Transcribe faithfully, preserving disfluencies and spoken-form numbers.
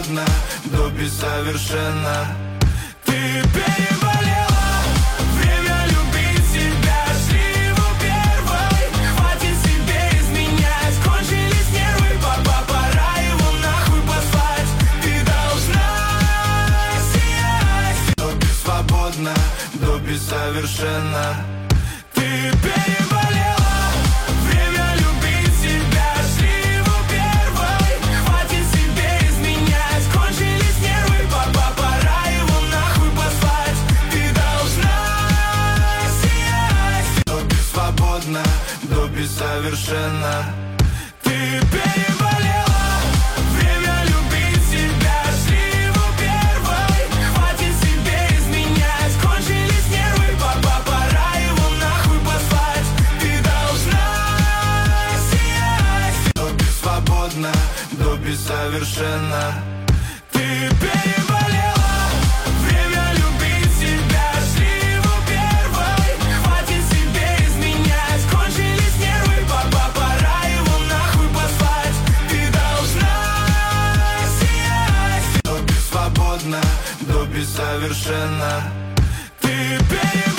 свободна до бессовершенно. Ты переболела, время любить себя. Шли его первой, хватит себе изменять. Кончились нервы, папа, пора его нахуй послать. Ты должна сиять, до бессвободна до бессовершенно. Ты переболела, время любить себя. Шли его первой, хватит себе изменять. Кончились нервы, папа, пора его нахуй послать. Ты должна сиять, до бессвободна до бессовершенно. Ты переболела, время любить себя. Шли его первой, хватит себе изменять. Кончились нервы, папа, пора его нахуй послать. Ты должна сиять, до бессвободна до бессовершенно. Ты переболела, время любить себя. Шли его первой, хватит себе изменять. Кончились нервы, папа, пора его нахуй послать. Ты должна сиять, до бессвободна до бессовершенно. Ты переболела.